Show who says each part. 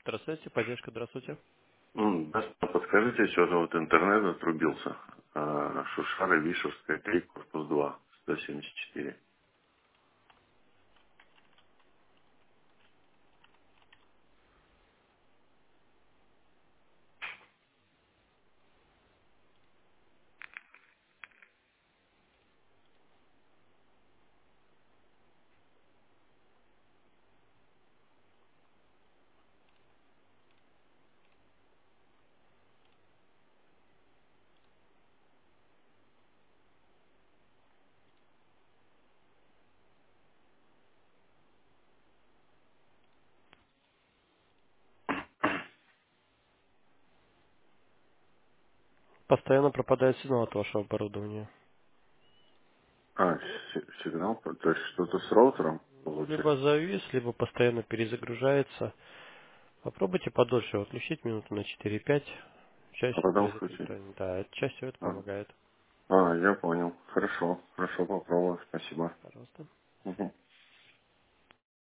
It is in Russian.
Speaker 1: Здравствуйте, поддержка, здравствуйте.
Speaker 2: Да, подскажите, что-то вот интернет отрубился. Шушара, Вишевская, 3, корпус 2, 174.
Speaker 1: Постоянно пропадает сигнал от вашего оборудования.
Speaker 2: Сигнал, то есть что-то с роутером получается.
Speaker 1: Либо завис, либо постоянно перезагружается. Попробуйте подольше его отключить, минуты на 4-5.
Speaker 2: А
Speaker 1: Часть
Speaker 2: потом
Speaker 1: произойдет.
Speaker 2: включить.
Speaker 1: Да, частью это помогает.
Speaker 2: Я понял. Хорошо, хорошо, попробую, спасибо.
Speaker 1: Пожалуйста.
Speaker 2: Мгм.